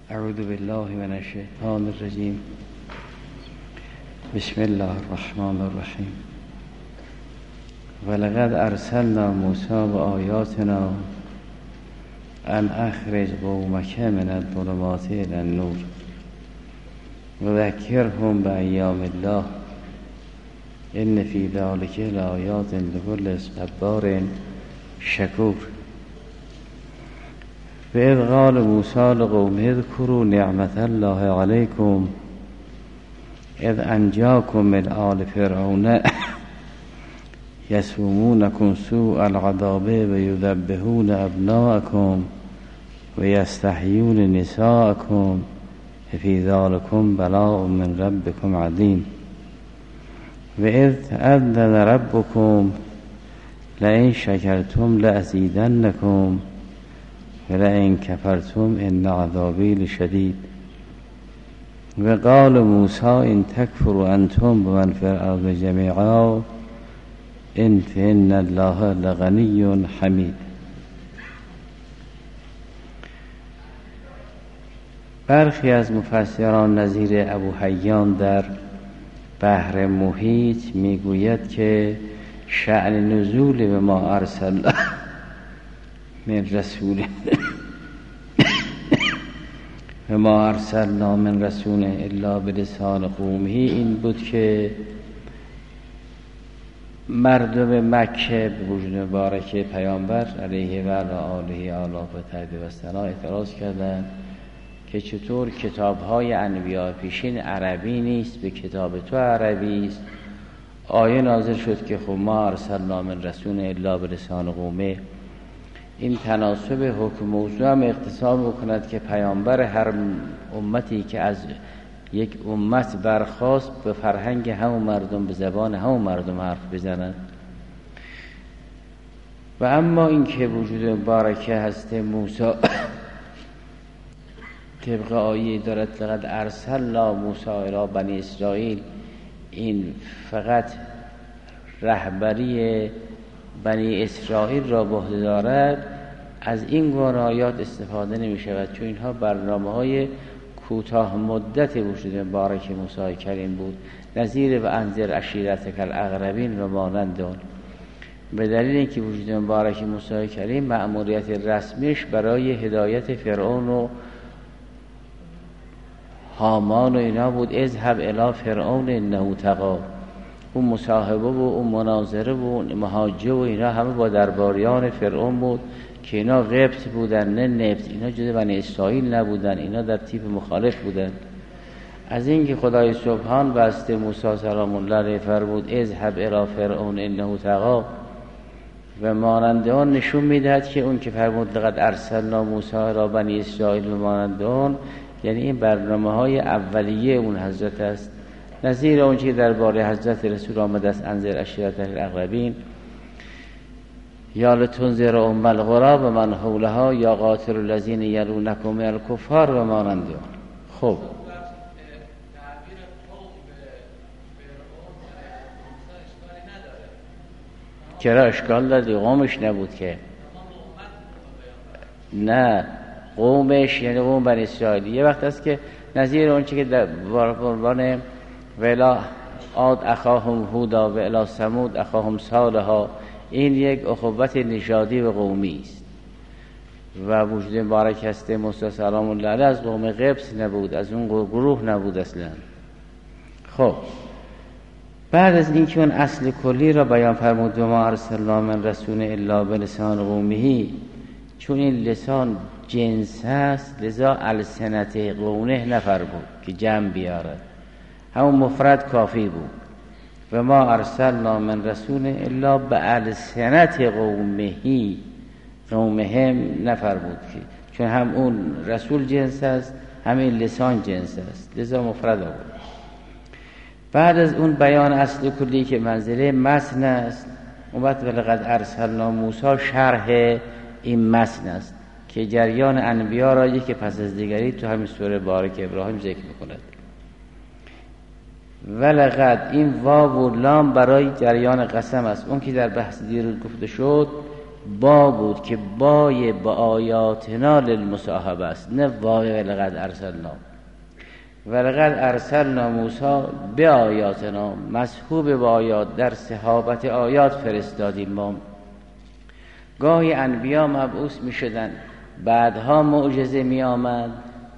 اعوذ بالله من الشیطان الرجیم. بسم الله الرحمن الرحیم. ولقد ارسلنا موسی بآیاتنا ان اخرج قومک من الظلمات الی النور وذکرهم بایام الله ان فی ذلک لآیات لکل صبار شکور. وإذ قال موسی لقومه اذکروا نعمت الله علیکم اذ انجاکم من آل فرعون یسومونکم سوء العذاب ویذبحون ابناءکم ویستحیون نساءکم فی ذلکم بلاء من ربکم عظیم. وإذ تأذن ربکم لئن شکرتم لأزیدنکم ولئن کفرتم ان عذابی لشدید. وقال موسی ان تکفروا انتم ومن فی الارض جمیعا فإن الله لغنی حمید. برخی از مفسران نظیر ابو حیان در بحر محیط میگوید که شأن نزول به ما ارسل من رسول و ما ارسلنا من رسول الا بلسان قومه این بود که مردم مکه به وجود مبارک پیامبر علیه و آله آلاف و تحدید و ثنا اعتراض کردند که چطور کتاب‌های انبیاء پیشین عربی نیست به کتاب تو عربی است. آیه نازل شد که خب ما ارسلنا من رسول الا بلسان قومه. این تناسب حکم موضوع هم اقتصاد بکند که پیامبر هر امتی که از یک امت برخاست به فرهنگ همون مردم به زبان همون مردم حرف بزنند. و اما این که وجود مبارکه هست موسی طبق آیه دارد لقد ارسلنا موسی الی بنی اسرائیل، این فقط رهبری بنی اسرائیل را به عهده دارد، از این گونه آیات استفاده نمی شود، چون اینها برنامه های کوتاه مدت وجود مبارک موسی کریم بود، نظیر و انذر عشیرتک الاقربین و مانند آن. به دلیل اینکه وجود مبارک موسی کریم مأموریت رسمیش برای هدایت فرعون و هامان و اینا بود. اذهب الی فرعون انه طغی. اون مصاحبه و اون مناظره و اون محاجه و اینا همه با درباریان فرعون بود که اینا قبط بودن نه نبط، اینا جز بنی اسرائیل نبودن، اینا در تیپ مخالف بودن. از اینکه خدای سبحان بسته موسی سلام الله علیه فرمود اذهب الی فرعون انه طغی و مانند آن نشون میدهد که اون که فرمود لقد ارسلنا موسی الی بنی اسرائیل و مانند آن، یعنی این برنامه های اولیه اون حضرت است. نظیر اون که درباره حضرت رسول آمده است انذر عشیرتک الاقربین یا لتنذر ام القری و من حولها یا قاتل الذین یلونکم من الکفار و مانند آن. خب چرا اشکال داره؟ قومش نبود که؟ نه، قومش یعنی قوم بنی اسرائیل. یه وقت است که نظیر اون که در عنوان ولا عاد اخاهم هودا و الی ثمود اخاهم صالحا، این یک اخوت نژادی و قومی است و وجود مبارک هسته موسی سلام الله علیه از قوم قبط نبود، از اون گروه نبود اصلا. خب بعد از اینکه اون اصل کلی را بیان فرمود و ما ارسلنا من رسول الا بلسان قومه، چون این لسان جنس است لذا السنت قومه نفر بود که جمع بیارد، همون مفرد کافی بود. و ما ارسلنا من رسول الا بالسنت قومه، قومه نفر بود که چون هم اون رسول جنس است همین لسان جنس است لذا مفرد بود. بعد از اون بیان اصل کلی که منزله متن است، اون وقت لقد ارسلنا موسی شرح این متن است که جریان انبیا را یکی پس از دیگری تو همین سوره بارک ابراهیم ذکر می‌کند. ولقد این واو و لام برای جریان قسم است. اون که در بحث دیروز گفته شد با بود که بای با آیاتنا للمصاحبه است، نه وای ولقد ارسلنا. ولقد ارسلنا موسی به آیاتنا، مصحوب با آیات، در صحابت آیات فرستادیم ما. گاهی انبیا مبعوث می شدن، بعدها معجزه می آمد.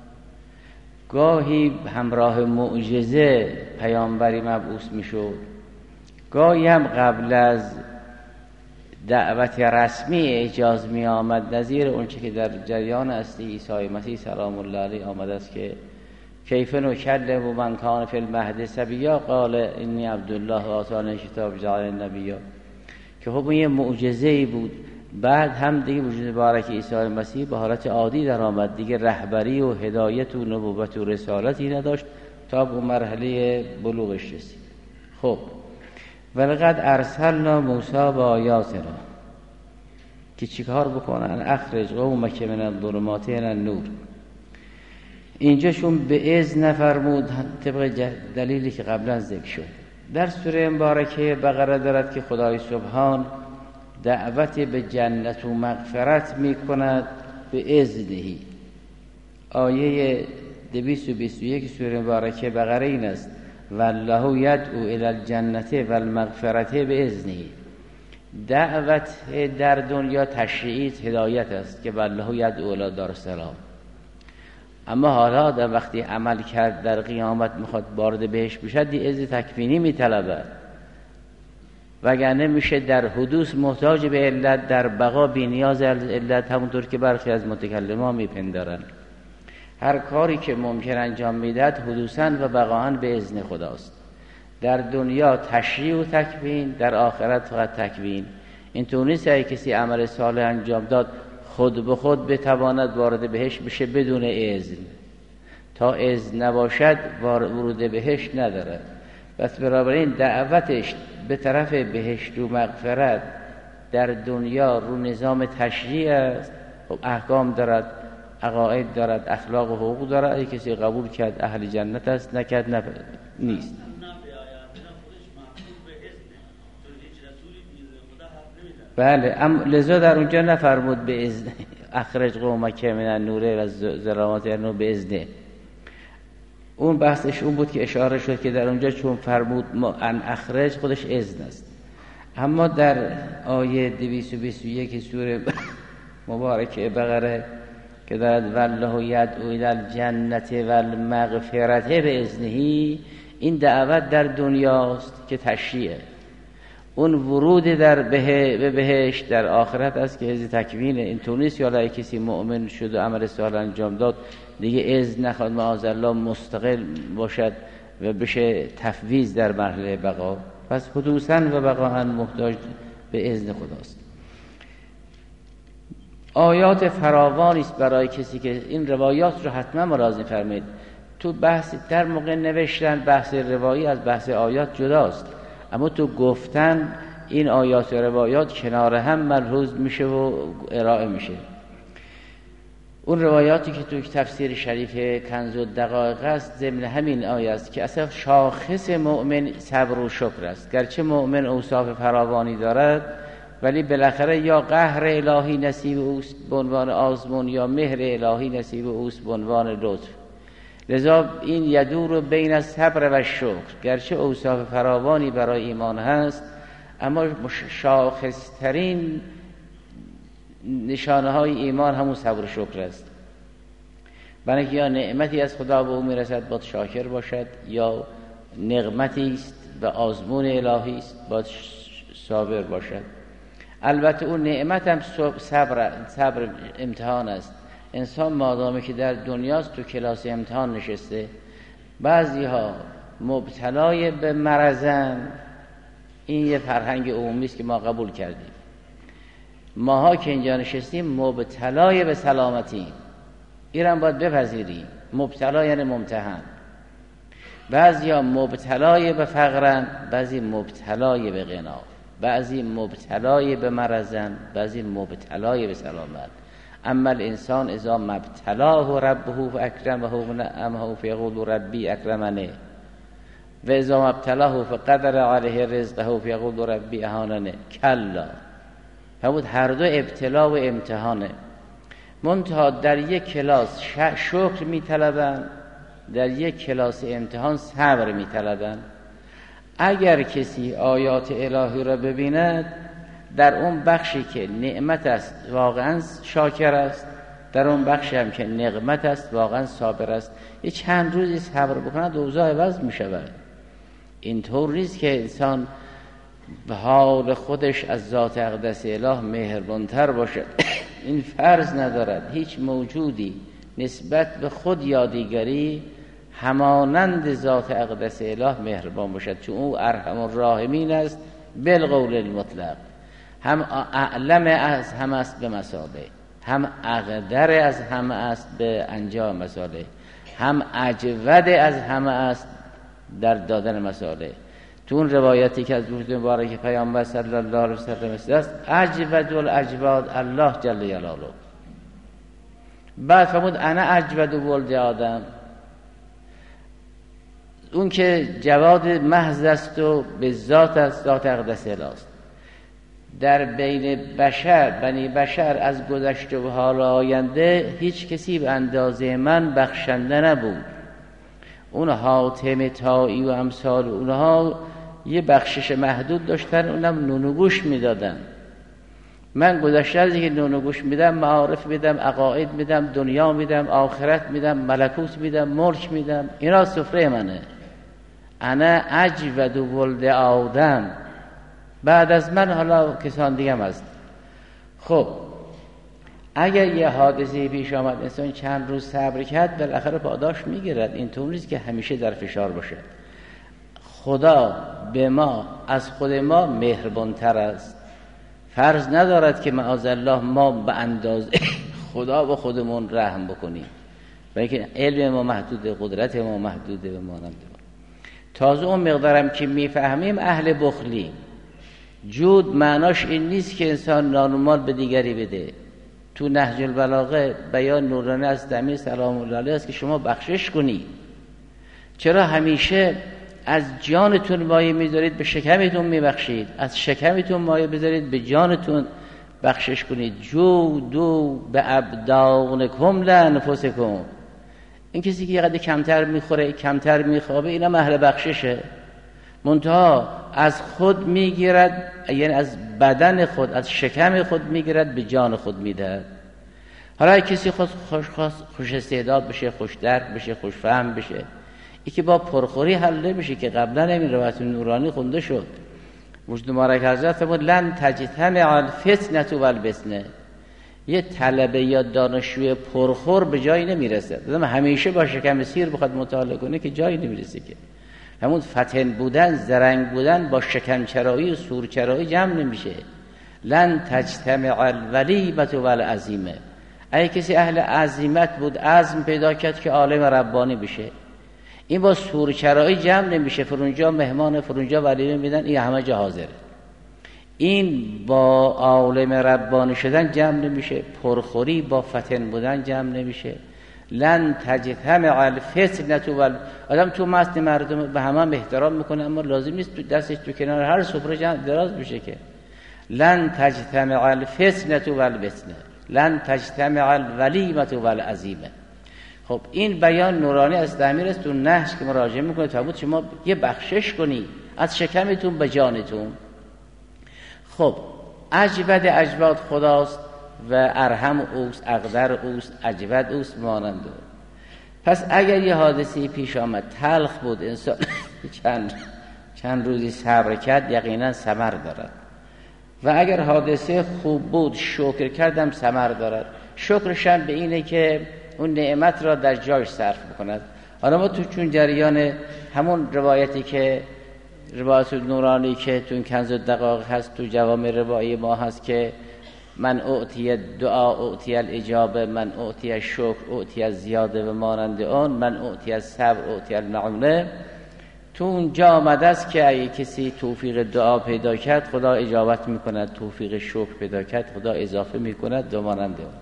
گاهی همراه معجزه پیامبری مبعوث می شد. گاهی هم قبل از دعوت رسمی اعجاز می آمد، نظیر اونچه که در جریان اصلی عیسی مسیح سلام الله علیه آمده است که کیف نکلم من کان فی المهد صبیا قال انی عبدالله آتانی کتاب جعلنی نبیا، که خب یه معجزه‌ای بود. بعد هم دیگه وجود مبارک عیسی مسیح به حالت عادی در آمد، دیگه رهبری و هدایت و نبوت و رسالتی نداشت تا به مرحله بلوغش رسید. خب ولقد ارسلنا موسی بآیاتنا، که چیکار بکنن؟ اخرج قومک من الظلمات الی النور. اینجاشون به اذن نفرمود طبق دلیلی که قبلا ذکر شد. در سوره مبارکه بقره دارد که خدای سبحان دعوت به جنت و مغفرت می کند به اذنهی. آیه 221 سوره مبارکه بقره این است: والله یدعو الی الجنة والمغفرة باذنه. دعوت در دنیا تشریعیت هدایت است که والله یدعو الی دار السلام، اما حالا در وقتی عمل کرد در قیامت میخواد وارد بهش بشد، دی اذن تکوینی میطلبد، وگرنه میشه در حدوث محتاج به علت، در بقا بی نیاز علت، همونطور که برخی از متکلمان میپندارن. هر کاری که ممکن انجام میدهد حدوثاً و بقااً به اذن خداست. در دنیا تشریع و تکوین، در آخرت فقط تکوین. اینطور نیست که کسی عمل صالح انجام داد خود به خود بتواند وارد بهش بشه بدون اذن. تا اذن نباشد ورود بهش نداره. پس بنابراین دعوتش به طرف بهشت و مغفرت در دنیا رو نظام تشریع است. خب احکام دارد، عقاید دارد، اخلاق و حقوق دارد. اگه کسی قبول کرد اهل جنت است، نکرد نیست. بله، لذا در اونجا نفرمود به اذن اخرج قومک من النور از ظلمات النور به اذنه. اون بحثش اون بود که اشاره شد که در اونجا چون فرمود ان اخرج خودش اذن است. اما در آیه 221 سوره مبارکه بقره که دارد والله یدعو الی الجنة والمغفرة باذنه، این دعوت در دنیاست که تشریعه. اون ورود در بهشت در آخرت است که از تکوینه. این طور نیست یا کسی مؤمن شد و عمل صالح انجام داد دیگه اذن نخواد معاذالله مستقل باشد و بشه تفویض در مرحله بقا. پس حدوثاً و بقااً محتاج به اذن خداست. آیات فراوانی است برای کسی که این روایات رو حتما مراجعه فرمایید. تو بحث در موقع نوشتن بحث روایی از بحث آیات جداست، اما تو گفتن این آیات و روایات کنار هم ملحوظ میشه و ارائه میشه. اون روایاتی که تو تفسیر شریف کنز الدقایق است ضمن همین آیه است که اصلا شاخص مؤمن صبر و شکر است. گرچه مؤمن اوصاف فراوانی دارد، ولی بالاخره یا قهر الهی نصیب اوست به عنوان آزمون، یا مهر الهی نصیب اوست به عنوان لطف. لذا این یدور بین الصبر و شکر. گرچه اوصاف فراوانی برای ایمان هست، اما شاخصترین نشانه های ایمان همون صبر و شکر است. برای که یا نعمتی از خدا به او میرسد باید شاکر باشد، یا نقمتی است و آزمون الهی است باید صابر باشد. البته اون نعمت هم صبر امتحان است. انسان مادامی که در دنیاست تو کلاس امتحان نشسته، بعضی ها مبتلای به مرضن، این یه فرهنگ عمومی است که ما قبول کردیم. ماها که اینجا نشستیم مبتلای به سلامتی، اینم باید بپذیریم. مبتلا یعنی ممتحن. بعضی ها مبتلای به فقرن، بعضی مبتلای به غنا، بعضی مبتلای به مرضن، بعضی مبتلای به سلامت. اما الانسان اذا مبتلاه ربه فاکرمه ونعمه فیقول ربی اکرمنه و اذا مبتلاه فقدر علیه رزقه فیقول ربی اهاننه. کلا فرمود هر دو ابتلا و امتحانه. منتها در یک کلاس شکر میطلبن، در یک کلاس امتحان صبر میطلبن. اگر کسی آیات الهی را ببیند، در اون بخشی که نعمت است واقعا شاکر است، در اون بخشی هم که نقمت است واقعا صابر است. یه چند روزی صبر بکند اوضاع عوض می شود. اینطور نیست که انسان به حال خودش از ذات اقدس اله مهربانتر باشد. این فرض ندارد هیچ موجودی نسبت به خود یا دیگری همانند ذات اقدس اله مهربان باشد، چون او ارحم الراحمین است بالقول المطلق. هم اعلم از همه است به مسابه، هم اقدر از همه است به انجام مساله، هم اجود از همه است در دادن مساله. تو اون روایتی که از وجود مبارک پیامبر صلی الله علیه وسلم است، اجود الاجواد الله جل جلاله. بعد فرمود انا اجود ولد آدم، اون که جواد محض است و به ذات است، ذات اقدس اله است. در بین بشر، بنی بشر، از گذشته و حال آینده هیچ کسی به اندازه من بخشنده نبود. اون حاتم طایی و امثال اونها یه بخشش محدود داشتن، اونم نون و گوشت میدادن. من گذشته از اینکه نون و گوشت میدم، معارف میدم، عقاید میدم، دنیا میدم، آخرت میدم، ملکوت میدم، ملک میدم. اینا سفره منه. انا اجود ولد آدم. بعد از من حالا کسان دیگه هم هست. خب اگر یه حادثه پیش آمد، انسان چند روز صبر کرد، بالاخره پاداش میگیرد. این طور نیست که همیشه در فشار باشه. خدا به ما از خود ما مهربانتر است. فرض ندارد که معاذالله ما به اندازه خدا به خودمون رحم بکنیم، بلکه علم ما محدوده، قدرت ما محدوده و مانند ما. تازه اون مقدارم که میفهمیم اهل بخلیم. جود معناش این نیست که انسان نان و مال به دیگری بده. تو نهج البلاغه بیان نورانی از دمی سلام الله علیه است که شما بخشش کنید. چرا همیشه از جانتون مایه میذارید به شکمتون میبخشید، از شکمتون مایه بذارید به جانتون بخشش کنید. جودو به ابدانکم لانفسکم. این کسی که یه قدر کمتر میخوره، کمتر میخوابه، اینا اهل بخششه. منتها از خود میگیرد، یعنی از بدن خود، از شکم خود میگیرد به جان خود میدهد. حالا کسی خوش استعداد بشه، خوش درک بشه، خوش فهم بشه، این که با پرخوری حل نمیشه که قبلا همین روایت نورانی خونده شد. وجود مبارک حضرت فرمود لن تجتمع الفتنه والبسنه. یه طلبه یا دانشجوی پرخور به جایی نمیرسه. مثلا همیشه با شکم سیر بخواد مطالعه کنه که جایی نمیرسه. که همون فتن بودن، زرنگ بودن با شکم چرایی و سور چرایی جمع نمیشه. لن تجتمع الولیمه والعزیمه. اگه کسی اهل عزیمت بود، عزم پیدا کرد که عالم ربانی بشه، این با سور چرایی جمع نمیشه. فرونجا مهمان، فرونجا ولیمه میدن، این همه جا حاضره. این با عالم ربانی شدن جمع نمیشه. پرخوری با فتن بودن جمع نمیشه. لن تجتمع الفتنه آدم تو مست مردم به همه احترام میکنه، اما لازم نیست تو دستش تو کنار هر سفره دراز بشه. که لن تجتمع الفتنه والبسنه، لن تجتمع الولیمه والعزیمه. خب این بیان نورانی از تعمیر است تو نهج که مراجعه میکنه تا بود شما یه بخشش کنی از شکمتون به جانتون. خب اجود اجواد خداست و ارحم اوست، اقدر اوست، اجود اوست، مانند. پس اگر یه حادثه پیش آمد تلخ بود، انسان چند روزی صبر کرد، یقینا ثمر دارد. و اگر حادثه خوب بود شکر کردم ثمر دارد. شکرش هم به اینه که اون نعمت را در جایش صرف بکند. حالا ما تو چون جریان همون روایتی که روایت نورانی که تو کنز الدقایق هست، تو جوامع روایی ما هست که من اعطی دعا اعطی الاجابه، من اعطی شکر اعطی زیاده و مانند آن، من اعطی صبر اعطی المعونه. تو اونجا آمده است که اگه کسی توفیق دعا پیدا کرد خدا اجابت میکند، توفیق شکر پیدا کرد خدا اضافه میکند و مانند آن.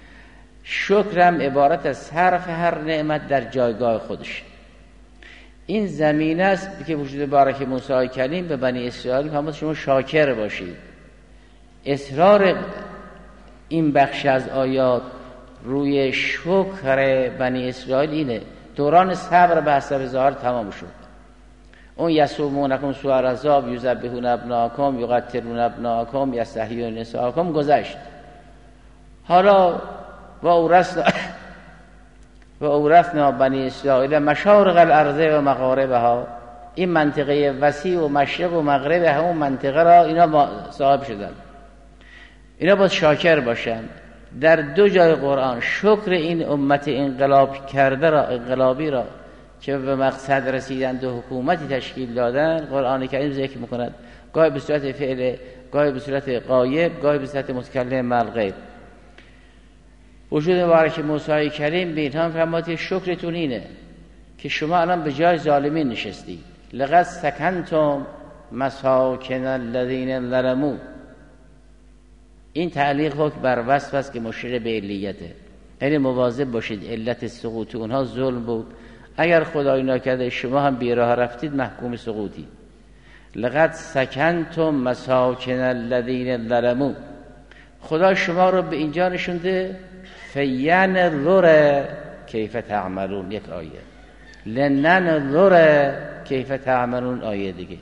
شکرم عبارت از صرف هر نعمت در جایگاه خودش. این زمینه است که وجود بارک موسی کلیم به بنی اسرائیل فرمود شما شاکر باشید. اصرار این بخش از آیات روی شکر بنی اسرائیل اینه. دوران صبر به حسب ظاهر تمام شد. اون یصومونکم سوء العذاب یذبحون ابناءکم یقتلون ابناءکم یستحیون نساءکم گذشت. حالا و اورثنا بنی اسرائیل مشارق الارض و مغاربها، این منطقه وسیع و مشرق و مغرب همون منطقه را اینا صاحب شدن. اینا باید شاکر باشن. در دو جای قرآن شکر این امت انقلاب کرده را، انقلابی را که به مقصد رسیدند و حکومتی تشکیل دادن، قرآن کریم ذکر میکند، گاهی به صورت فعل، گاهی به صورت غایب، گاهی به صورت متکلم مع الغیب. وجود مبارک موسی کریم به اینها فرمود شکرتون اینه که شما الان به جای ظالمین نشستید. لقد سکنتم مساکن الذین ظلموا. این تعلیق حکم بر وصف است که مشیر به علیته، یعنی مواظب باشید. علت سقوط اونها ظلم بود. اگر خدای نکرده شما هم بی راه رفتید محکوم سقوطی. لقد سکنتم مساکن الذین ظلموا. خدا شما رو به اینجا نشونده فینظر کیف تعملون، یک آیه. لننظر کیف تعملون، آیه دیگه.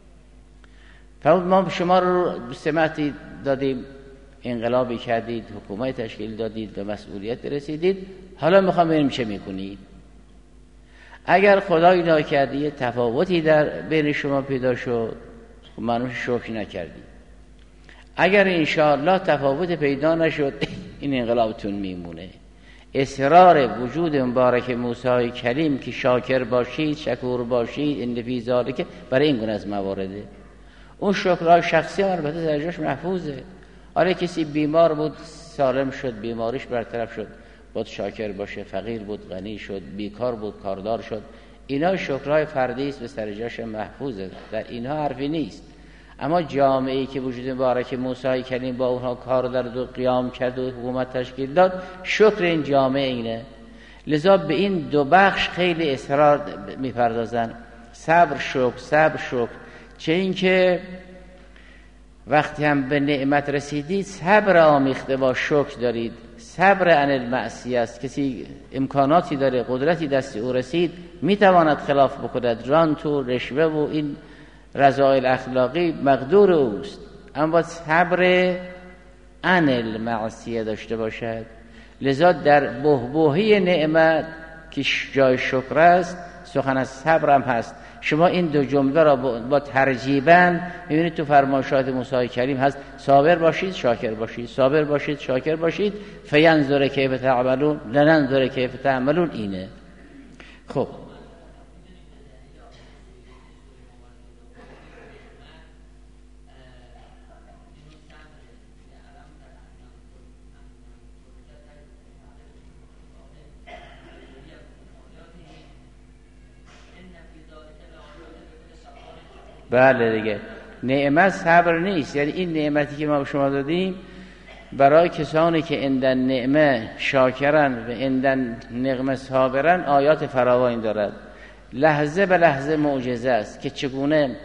ما شما رو سمتی دادیم، انقلابی کردید، حکومت تشکیل دادید، به مسئولیت رسیدید، حالا میخوام ببینیم چه میکنید. اگر خدای نکرده یه تفاوتی در بین شما پیدا شد، معلومه شکر نکردید. اگر انشاءالله تفاوت پیدا نشد، این انقلابتون میمونه. اصرار وجود مبارک موسی کریم که شاکر باشید، شکور باشید، این فی ذالک، برای این گونه از موارده. اون شکرهای شخصی البته درجاش محفوظه. آره کسی بیمار بود سالم شد، بیماریش برطرف شد، بود شاکر باشه. فقیر بود غنی شد، بیکار بود کاردار شد. اینا شکرهای فردی است، به سرجاش محفوظه، در اینها حرفی نیست. اما جامعه‌ای که وجود مبارک موسی کریم با اونها کار دارد و قیام کرد و حکومت تشکیل داد، شکر این جامعه اینه. لذا به این دو بخش خیلی اصرار می‌پردازن. صبر شکر، صبر شکر. چه اینکه وقتی هم به نعمت رسیدید صبر آمیخته با شکر دارید. صبر عن المعصیه است. کسی امکاناتی داره، قدرتی دست او رسید، میتواند خلاف بکند. رانت و رشوه و این رذائل اخلاقی مقدور اوست، اما صبر عن المعصیه داشته باشد. لذا در بحبوحی نعمت که جای شکر است، سخن از صبر هم هست. شما این دو جمله را با ترجیباً می‌بینید تو فرمایشات موسی کریم هست: صابر باشید شاکر باشید، صابر باشید شاکر باشید. فینظر کیف تعملون لننظر کیف تعملون. اینه. خب بله دیگه، نعمت صبر نیست. یعنی این نعمتی که ما به شما دادیم برای کسانی که عندن نعمه شاکرن و عندن نقمه صابرن آیات فراوانی دارد. لحظه به لحظه معجزه است که چگونه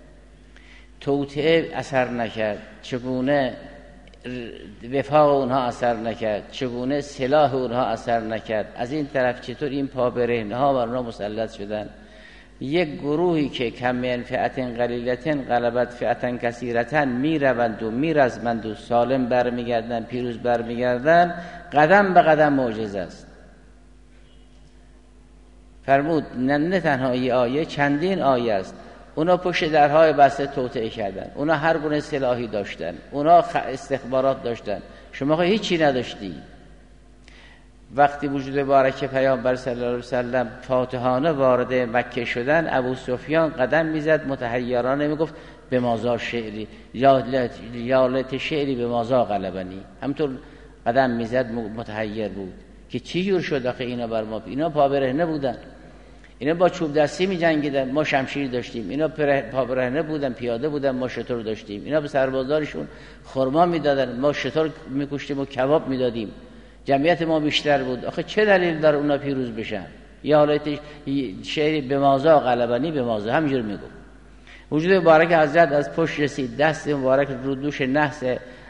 توطئه اثر نکرد، چگونه وفاق اونها اثر نکرد، چگونه سلاح اونها اثر نکرد. از این طرف چطور این پابرهنه ها بر اونها مسلط شدن. یک گروهی که کم من فئتن قلیلتن غلبت فئتن کثیرتن میروند و میرزمند و سالم برمیگردن، پیروز برمیگردن، قدم به قدم معجزه است. فرمود نه تنها یه آیه، چندین آیه است. اونا پشت درهای بسته توطئه کردن، اونا هر گونه سلاحی داشتن، اونا استخبارات داشتن. شما هیچی نداشتی. وقتی وجود مبارک پیامبر صلی الله علیه وسلم فاتحانه وارد مکه شدن، ابو سفیان قدم میزد متحیرانه میگفت به مازا شعری یا لت شعری به مازا غلبنی. همطور قدم میزد متحیر بود که چی جور شد آخه اینا بر ما. اینا پابرهنه بودن، اینا با چوب دستی می جنگیدن، ما شمشیر داشتیم. اینا پابرهنه بودن، پیاده بودن، ما شتر داشتیم. اینا به سربازارشون خرما میدادن، ما شتر میکشتیم و کباب میدادیم. جمعیت ما بیشتر بود. آخه چه دلیل داره اونا پیروز بشن؟ یا حالت شعری به مازا غلبنی، به مازا همینجور میگفت. وجود مبارک حضرت از پشت رسید، دست مبارک رو دوش نحس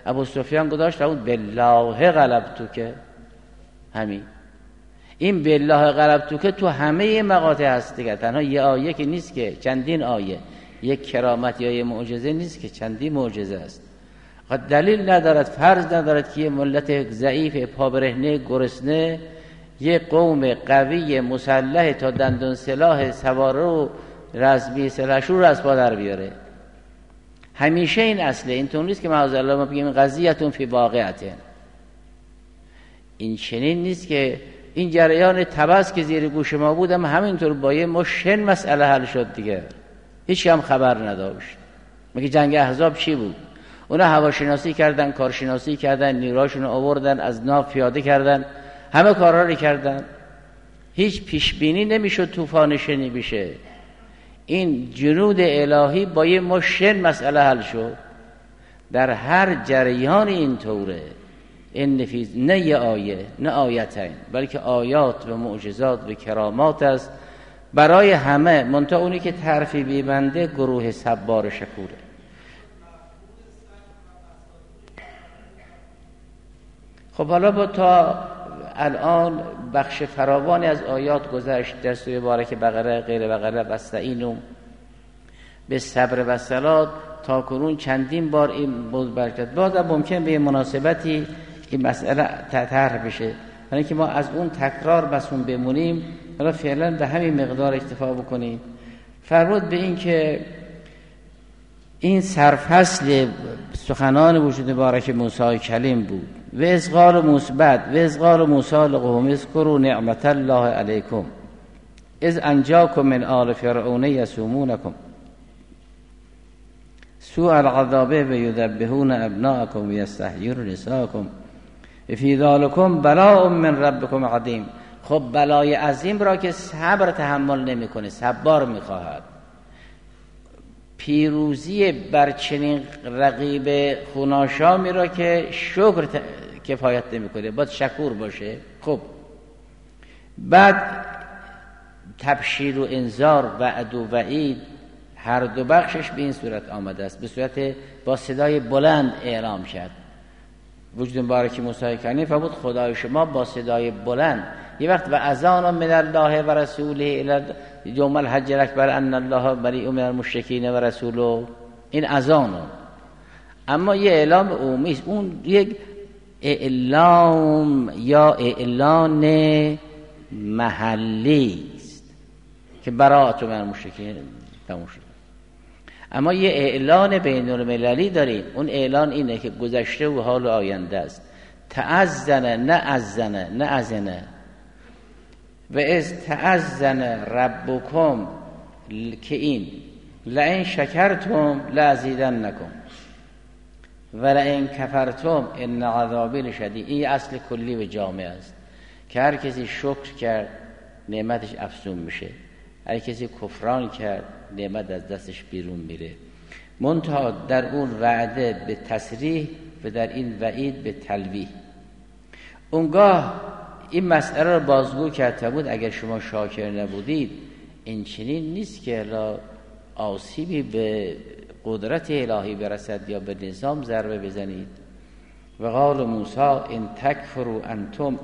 ابو سفیان گذاشت اون بالله غلبتوک. همین این بالله غلبتوک تو همه مقاطع هست دیگه، تنها یه آیه که نیست که چندین آیه، یک کرامت یا یه معجزه نیست که چندین معجزه است. دلیل ندارد، فرض ندارد که یه ملت ضعیف پابرهنه گرسنه یه قوم قوی مسلح تا دندون سلاح سواره و رزمی سلاحشور رو از پا در بیاره. همیشه این اصله، این طور نیست که معاذالله ما بگیم قضیتون فی واقعتین. این چنین نیست که این جریان تبس که زیر گوش ما بود هم همینطور با یه مشن مسئله حل شد دیگه، هیچ هم خبر نداشت. مگه جنگ احزاب چی بود؟ اونا هواشناسی کردن، کارشناسی کردن، نیروهاشون آوردن، از ناو پیاده کردن، همه کارا رو کردن، هیچ پیش بینی نمیشد طوفان شنی بشه. این جنود الهی با یه مشن مسئله حل شد. در هر جریان این طوره، این نفیز نه یه آیه نه آیتین، بلکه آیات و معجزات و کرامات است برای همه، منتها اونی که طرفی بیبنده گروه صبار شکوره. خب حالا با تا الان بخش فراوانی از آیات گذشت در سوره بارک بقره، غیر بقره، واستعینوا بالصبر والصلاة، تا کنون چندین بار این موضوع برکت. بعد ممکن به مناسبتی این مسئله طرح بشه، یعنی که ما از اون تکرار مسئول بمونیم، حالا فعلا به همین مقدار اکتفا بکنیم. فرمود به این که این سرفصل سخنان وجود بارک موسی کلیم بود. و اذ قال موسی لقوم اذکروا نعمت الله علیکم اذ انجاکم من آل فرعون یسومونکم سوء العذاب و یذبحون ابناءکم و یستحیون نساءکم فی ذلکم بلاء من ربکم عظیم. خب بلای عظیم را که صبر تحمل نمیکنه، صبار میخواهد. پیروزی بر چنین رقیب خوناشامی را که شکر کفایت نمیکنه، باید شکور باشه. خب بعد تبشیر و انذار، وعد و وعید، هر دو بخشش به این صورت آمده است، به صورت با صدای بلند اعلام کرد. وجود مبارک موسی کلیم فرمود خدای شما با صدای بلند، یه وقت و اذان من الله و رسوله الی یوم الحج الاکبر ان الله بریء من المشرکین و رسوله، این اذان. اما یه اعلام عمومی است، اون یک اعلام یا اعلان محلی است که براءت من المشرکین تموم شد. اما یه اعلان بین المللی داریم، اون اعلان اینه که گذشته و حال آینده است. تأذن نه اذنه و از تأذن ربکم، که این لئن شکرتم لازیدنکم و لئن کفرتم ان عذابی لشدید. این اصل کلی و جامع است که هر کسی شکر کرد نعمتش افزون میشه، هر کسی کفران کرد نعمت از دستش بیرون میره. منتها در اون وعده به تصریح و در این وعید به تلویح. اونگاه این مسئله رو بازگو کرده بود اگر شما شاکر نبودید این چنین نیست که آسیبی به قدرت الهی برسد یا به نظام ضربه بزنید. و قال موسی ان تکفروا انتم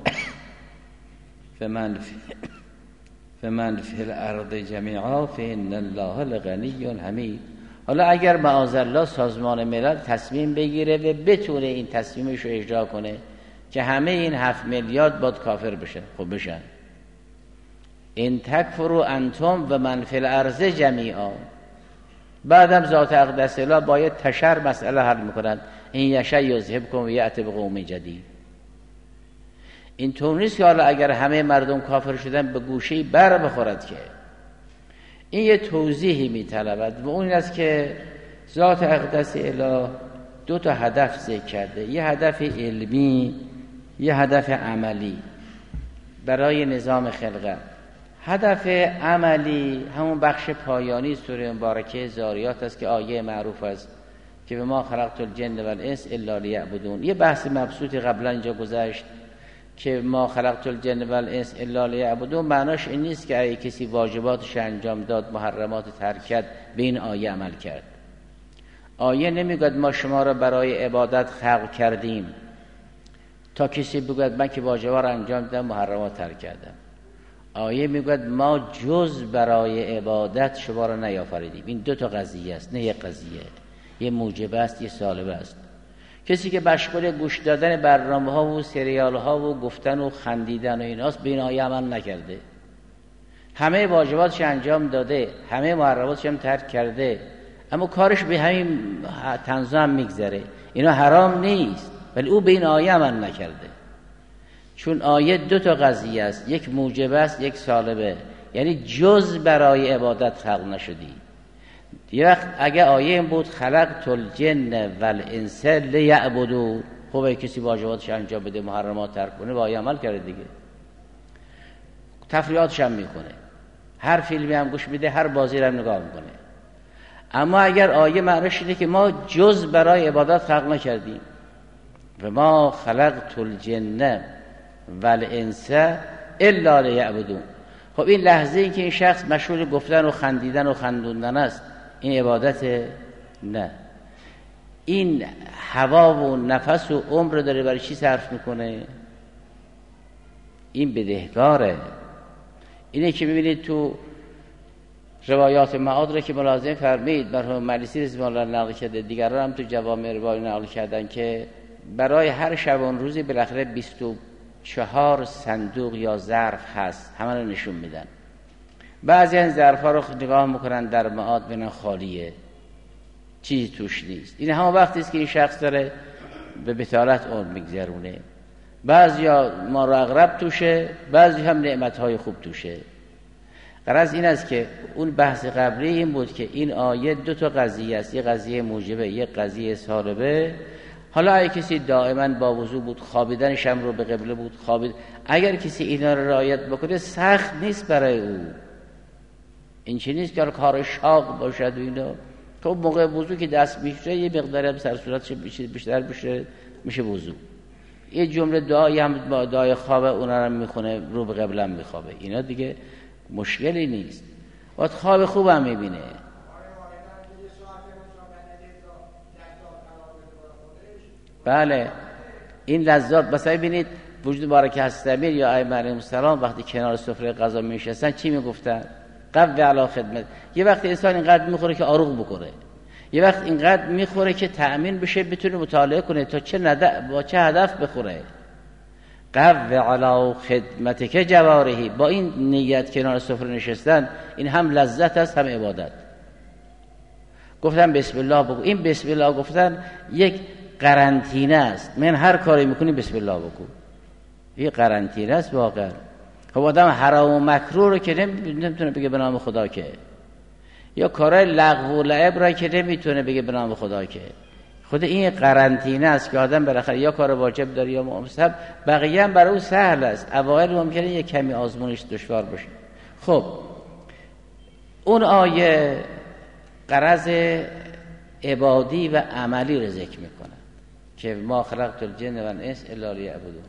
فمن فی الارض جمیعا فان الله لغنی حمید. حالا اگر معاذالله سازمان ملل تصمیم بگیره و بتونه این تصمیمش رو اجرا کنه که همه این 7 میلیارد باید کافر بشن، خب بشن. ان تکفروا انتم و من فی الارض جمیعا، بعدم ذات اقدس الله باید تشر مسئله حل میکنند. این یشاء یذهبکم و یأتی بقوم جدید. این طور نیست که حالا اگر همه مردم کافر شدن به گوشه‌ای بر بخورد، که این یه توضیحی میطلبد و اون است که ذات اقدس اله 2 تا هدف ذکر کرده، یه هدف علمی، یه هدف عملی برای نظام خلقت. هدف عملی همون بخش پایانی سوره مبارکه ذاریات است که آیه معروف است که به ما خلقت الجن و الانس الا لیعبدون. یه بحث مبسوطی قبلا اینجا گذشت که ما خلقت الجن و الانس الا لیعبدون، معناش این نیست که اگه کسی واجباتش انجام داد، محرمات ترک کرد، به این آیه عمل کرد. آیه نمیگوید ما شما را برای عبادت خلق کردیم تا کسی بگوید من که واجبات را انجام دادم محرمات ترک کردم. آیه میگوید ما جز برای عبادت شما را نیافریدیم. این دو تا قضیه است، نه یک قضیه. یه موجب است، یه سالب است. کسی که مشغول گوش دادن برنامه‌ها و سریال‌ها و گفتن و خندیدن و ایناست، به این آیه عمل نکرده. همه واجباتش انجام داده، همه محرماتش هم ترک کرده، اما کارش به همین تنظیم میگذره. اینا حرام نیست، ولی او به این آیه عمل نکرده. چون آیه دو تا قضیه است، یک موجب است، یک سالبه. یعنی جز برای عبادت خلق نشدی. یه وقت اگه آیه این بود خلقت الجن والانس لیعبدون، خب کسی واجباتش انجام بده محرمات ترک کنه، با آیه عمل کرده دیگه. تفریحاتش هم میکنه، هر فیلمی هم گوش میده، هر بازی هم نگاه میکنه. اما اگر آیه معنیش اینه که ما جز برای عبادت خلق نکردیم و ما خلقت الجن والانس الا لیعبدون، خب این لحظه ای که این شخص مشغول گفتن و خندیدن و خندوندن است، این عبادت نه. این هوا و نفس و عمر داره برای چی صرف میکنه؟ این بدهکاره. اینه که میبینید تو روایات معاد رو که ملازم فرمید مرحوم مجلسی رضوان الله نقل کرده، دیگران هم تو جوامع روایی نقل کردن که برای هر شبان روزی بالاخره 24 صندوق یا ظرف هست، همه رو نشون میدن. بعضی از ظرفا رو نگاه میکنن در معاد ببینن خالیه، چیزی توش نیست. این همون وقتی است که این شخص داره به بطالت عمر میگذرونه. بعضیا ما رو اغرب توشه، بعضی هم نعمتهای خوب توشه. غرض این است که اون بحث قبلی این بود که این آیه دو تا قضیه است، یک قضیه موجبه، یک قضیه سالبه. حالا اگه کسی دائما با وضو بود، خوابیدنش هم رو به قبله بود، اگر کسی اینا رو رعایت بکنه سخت نیست برای او. این چیزی نیست که کار شاق باشد و اینا. خب موقع وضو که دست میشه یه مقداری هم سر صورتش بیشتر بشه، میشه وضو. یه جمله دعایی هم با دعای خواب اونا رو میخونه، رو به قبله هم میخوابه. اینا دیگه مشکلی نیست. وقت خواب خوب هم میبینه. بله این لذات مثلا ببینید وجود بارک هستمیر یا ائمه علیهم السلام وقتی کنار سفره غذا میشستن چی میگفتن؟ قوی علی خدمت. یه وقت انسان اینقدر میخوره که آروغ بکنه، یه وقت اینقدر میخوره که تأمین بشه بتونه مطالعه کنه تا با چه هدف بخوره. قوی علی خدمت که جوارحی، با این نیت کنار سفره نشستن این هم لذت است هم عبادت. گفتن بسم الله بگو. این بسم الله گفتن یک قرنطینه است. من هر کاری میکنی بسم الله بگو، این قرنطینه است واقعا. خب آدم حرام و مکروه رو که نمیتونه بگه به نام خدا که، یا کارهای لغو و لعب را که نمیتونه بگه به نام خدا که، خود این قرنطینه است که آدم بالاخره یا کار واجب داره یا مستحب، بقیه هم برای او سهل است. اوایل ممکنه یک کمی آزمونش دشوار باشه. خب اون آیه غرض عبادی و عملی رو ذکر میکنه که ما خلقت الجن والانس الا لیعبدون.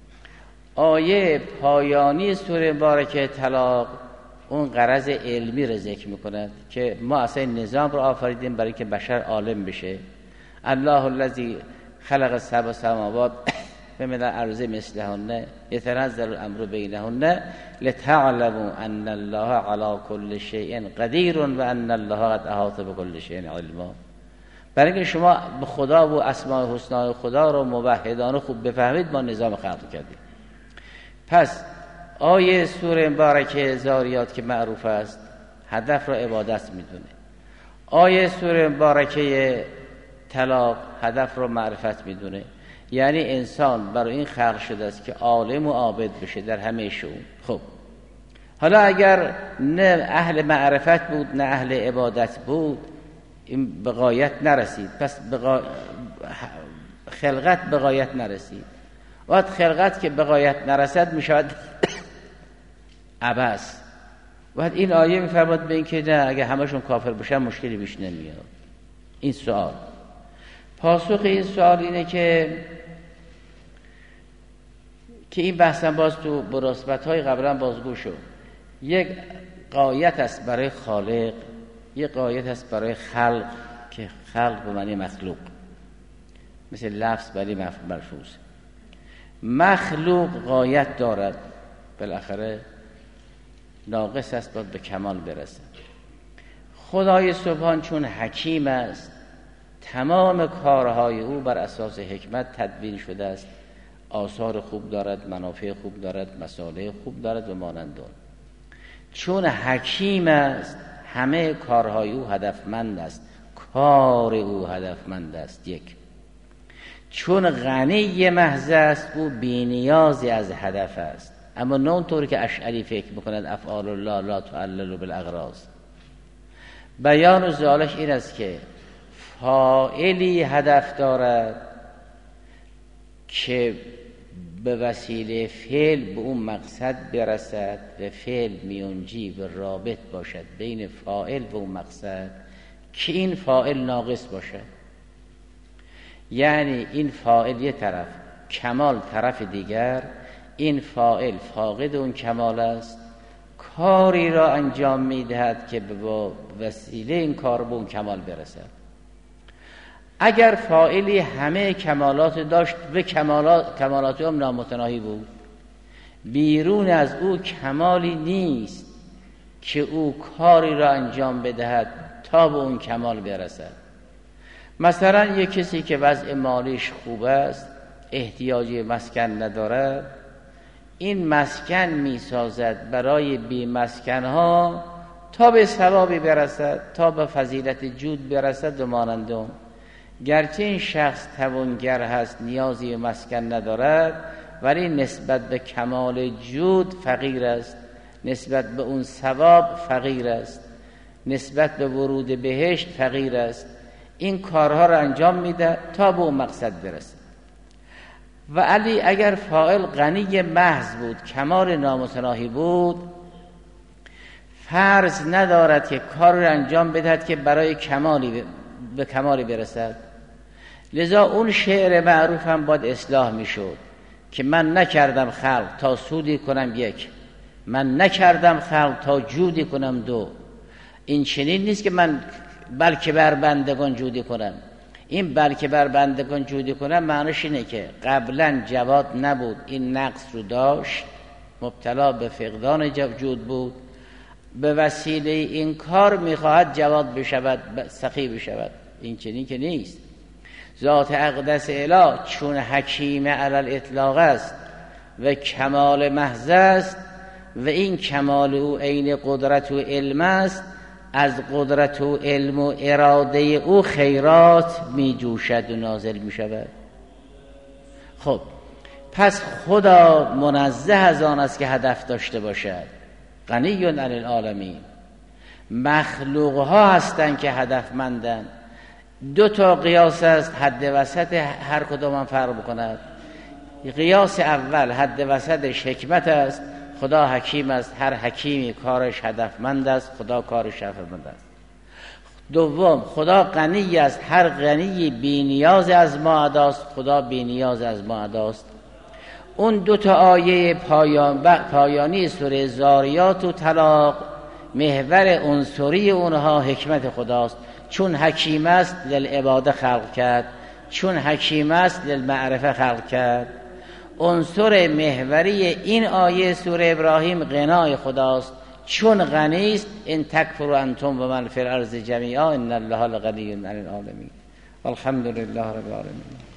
آیه پایانی سوره مبارکه طلاق اون غرض علمی رو ذکر میکنه که ما اصلا نظام رو آفریدیم برای که بشر عالم بشه. الله الذی خلق السبع سماوات بمن الارض مثلهن یتنزل الامر بینهن لتعلموا ان الله علی کل شیء قدیر و ان الله قد احاط بكل شیء علما. برای اینکه شما به خدا و اسماء الحسنا خدا رو موحدانه خوب بفهمید ما نظام خلق کردیم. پس آیه سوره مبارکه زاریات که معروف است هدف رو عبادت میدونه. آیه سوره مبارکه طلاق هدف رو معرفت میدونه. یعنی انسان برای این خلق شده است که عالم و عابد بشه در همه شؤون. خب حالا اگر نه اهل معرفت بود نه اهل عبادت بود این به غایت نرسید. پس خلقت به غایت نرسید. وقت خلقت که به غایت نرسد میشود عبث. وقت این آیه میفرماد به این که نه اگه همشون کافر باشن مشکلی بیش نمیاد. این سوال، پاسخ این سوال اینه که این بحثم باز تو براسبت‌های قبلا بازگو شد. یک غایت است برای خالق، یک غایت است برای خلق که خلق به معنی مخلوق، مثل لفظ ولی ملفوظ. مخلوق غایت دارد، بالاخره ناقص است، باید به کمال برسد. خدای سبحان چون حکیم است، تمام کارهای او بر اساس حکمت تدبیر شده است، آثار خوب دارد، منافع خوب دارد، مصالح خوب دارد و مانند آن. چون حکیم است همه کارهای او هدفمند است، کار او هدفمند است. یک، چون غنی محض است او بی‌نیازی از هدف است، اما نه اونطوری که اشعری فکر میکند افعال الله لا تعلل بالاغراض. بیان و زالش این است که فاعلی هدف دارد که به وسیله فعل به اون مقصد برسد و فعل میونجی و رابط باشد بین فاعل و اون مقصد، که این فاعل ناقص باشد. یعنی این فاعل یه طرف، کمال طرف دیگر، این فاعل فاقد اون کمال است، کاری را انجام میدهد که با وسیله این کار به اون کمال برسد. اگر فاعلی همه کمالات داشت و کمالات هم نامتناهی بود، بیرون از او کمالی نیست که او کاری را انجام بدهد تا به اون کمال برسد. مثلا یک کسی که وضع مالیش خوب است، احتیاجی مسکن ندارد، این مسکن میسازد برای بی مسکنها تا به ثوابی برسد، تا به فضیلت جود برسد و مانند اون. گرچه این شخص توانگر هست، نیازی به مسکن ندارد، ولی نسبت به کمال جود فقیر است، نسبت به اون ثواب فقیر است، نسبت به ورود بهشت فقیر است. این کارها را انجام میده تا به اون مقصد برسه. و علی اگر فاعل غنی محض بود، کمال نامتناهی بود، فرض ندارد که کار را انجام بدهد که برای به کمالی برسد. لذا اون شعر معروف هم باید اصلاح میشد که من نکردم خلق تا سودی کنم یک، من نکردم خلق تا جودی کنم دو. این چنین نیست که من بلکه بر بندگان جودی کنم. این بلکه بر بندگان جودی کنم معنیش اینه که قبلا جواد نبود، این نقص رو داشت، مبتلا به فقدان جود بود، به وسیله این کار میخواهد جواد بشود، سخی بشود. این چنین که نیست. ذات اقدس اله چون حکیم علی الاطلاق است و کمال محض است و این کمال او عین قدرت و علم است، از قدرت و علم و اراده او خیرات می جوشد و نازل می شود. خب پس خدا منزه از آن است که هدف داشته باشد، غنی عن العالمین. مخلوق ها هستند که هدفمندند. دو تا قیاس است، حد وسط هر کدام هم فرق بکند. قیاس اول حد وسطش حکمت است، خدا حکیم است، هر حکیمی کارش هدفمند است، خدا کارش هدفمند است. دوم خدا غنی است، هر غنی بی نیاز از ما اداست، خدا بی نیاز از ما اداست. اون دو تا آیه پایانی سوره زاریات و طلاق محور عنصری اونها حکمت خداست. چون حکیم است للعباده خلق کرد، چون حکیم است للمعرفه خلق کرد. عنصر محوری این آیه سوره ابراهیم غنای خداست، چون غنی است ان تکفروا انتم و من فی الارض جمیعا ان الله لغنی عن العالمین. والحمد لله رب العالمین.